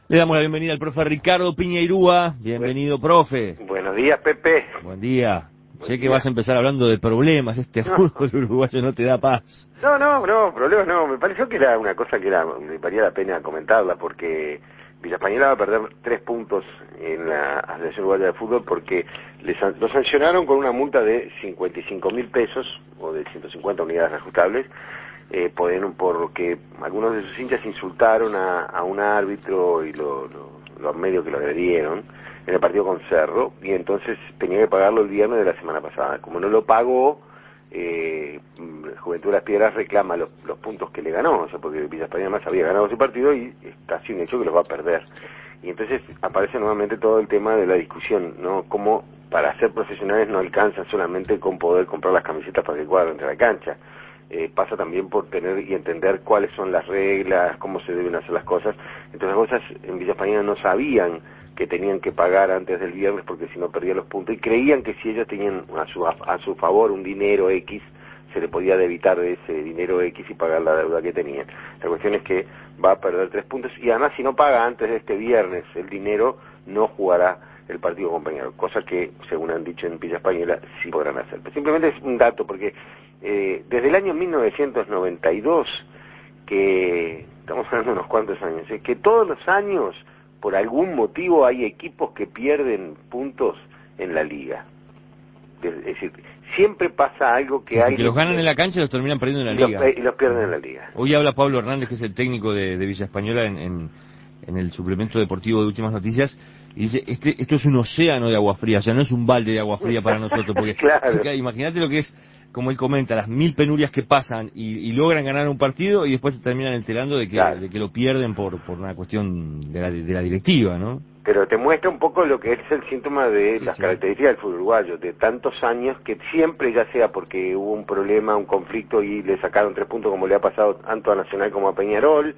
Le damos la bienvenida al profe Ricardo Piñeirúa. Bienvenido, profe. Buenos días, Pepe. Buen día. Sé que día. vas a empezar hablando de problemas. Fútbol uruguayo no te da paz. No, problemas no. Me pareció que era una cosa que me valía la pena comentarla, porque Villa Española va a perder 3 puntos en la Asociación Uruguaya de Fútbol porque lo sancionaron con una multa de 55.000 pesos, o de 150 unidades ajustables, porque algunos de sus hinchas insultaron a un árbitro y los medios que lo agredieron en el partido con Cerro, y entonces tenía que pagarlo el viernes de la semana pasada. Como no lo pagó, Juventud de las Piedras reclama los puntos que le ganó, o sea, porque Villa Española más había ganado ese partido y está casi un hecho que los va a perder. Y entonces aparece nuevamente todo el tema de la discusión, ¿no? Cómo para ser profesionales no alcanza solamente con poder comprar las camisetas para que cuadren entre la cancha. Pasa también por tener y entender cuáles son las reglas, cómo se deben hacer las cosas. Entonces las cosas en Villa Española no sabían que tenían que pagar antes del viernes porque si no perdían los puntos, y creían que si ellos tenían a su favor un dinero X, se le podía debitar de ese dinero X y pagar la deuda que tenían. La cuestión es que va a perder 3 puntos, y además si no paga antes de este viernes el dinero, no jugará el partido compañero, cosa que, según han dicho en Villa Española, sí podrán hacer. Pero simplemente es un dato, porque desde el año 1992, que estamos hablando de unos cuantos años, que todos los años, por algún motivo, hay equipos que pierden puntos en la liga. Es decir, siempre pasa algo que hay... que los ganan en la cancha y los terminan perdiendo en la liga. Y los pierden en la liga. Hoy habla Pablo Hernández, que es el técnico de Villa Española, en el suplemento deportivo de Últimas Noticias, y dice, esto es un océano de agua fría, o sea, no es un balde de agua fría para nosotros, porque Claro. Imagínate lo que es, como él comenta, las 1000 penurias que pasan y logran ganar un partido y después se terminan enterando de que lo pierden por una cuestión de la directiva, ¿no? Pero te muestra un poco lo que es el síntoma de las características del fútbol uruguayo, de tantos años, que siempre, ya sea porque hubo un problema, un conflicto y le sacaron 3 puntos, como le ha pasado tanto a Nacional como a Peñarol,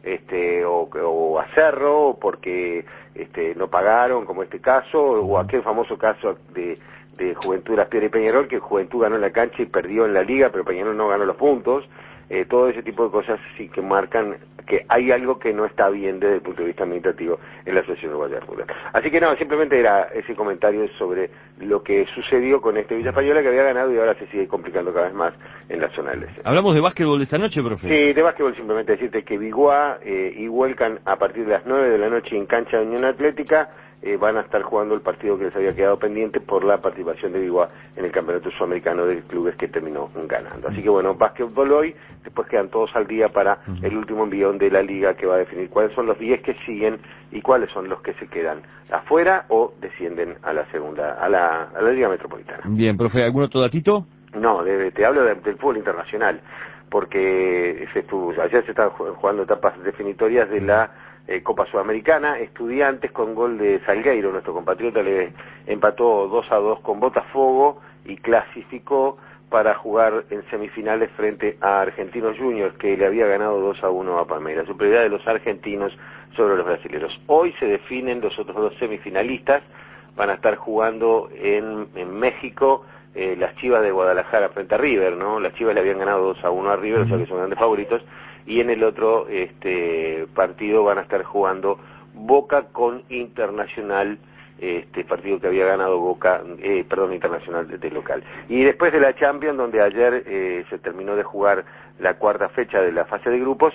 o a Cerro, o porque no pagaron, como este caso, o aquel famoso caso de Juventud de las Piedras y Peñarol, que Juventud ganó en la cancha y perdió en la liga, pero Peñarol no ganó los puntos. Todo ese tipo de cosas sí que marcan que hay algo que no está bien desde el punto de vista administrativo en la Asociación Uruguaya de Fútbol. Así que no, simplemente era ese comentario sobre lo que sucedió con Villa Española, que había ganado y ahora se sigue complicando cada vez más en la zona del este. ¿Hablamos de básquetbol de esta noche, profe? Sí, de básquetbol simplemente decirte que Biguá y Huelcan a partir de las 9 de la noche en cancha de Unión Atlética van a estar jugando el partido que les había quedado pendiente por la participación de Biguá en el Campeonato Sudamericano de Clubes, que terminó ganando. Así que bueno, básquetbol hoy, después quedan todos al día para el último envión de la liga, que va a definir cuáles son los 10 que siguen y cuáles son los que se quedan afuera o descienden a la segunda, a la Liga Metropolitana. Bien, profe, ¿algún otro datito? No, te hablo del fútbol internacional, porque ayer se estaban jugando etapas definitorias de la Copa Sudamericana. Estudiantes, con gol de Salgueiro, nuestro compatriota, le empató 2-2 con Botafogo y clasificó para jugar en semifinales frente a Argentinos Juniors, que le había ganado 2-1 a Palmeiras. Superioridad de los argentinos sobre los brasileños. Hoy se definen los otros 2 semifinalistas. Van a estar jugando en México las Chivas de Guadalajara frente a River, ¿no? Las Chivas le habían ganado 2-1 a River, o sea que son grandes favoritos. Y en el otro partido van a estar jugando Boca con Internacional, partido que había ganado Internacional de local. Y después de la Champions, donde ayer se terminó de jugar la cuarta fecha de la fase de grupos,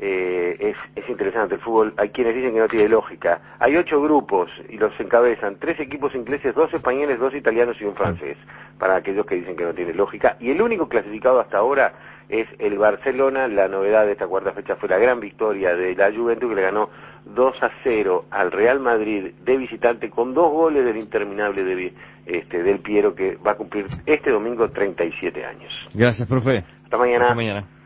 es interesante el fútbol. Hay quienes dicen que no tiene lógica. Hay 8 grupos y los encabezan 3 equipos ingleses, 2 españoles, 2 italianos y un francés, para aquellos que dicen que no tiene lógica. Y el único clasificado hasta ahora es el Barcelona. La novedad de esta cuarta fecha fue la gran victoria de la Juventus, que le ganó 2-0 al Real Madrid de visitante, con 2 goles del interminable del Piero, que va a cumplir este domingo 37 años. Gracias, profe. Hasta mañana. Hasta mañana.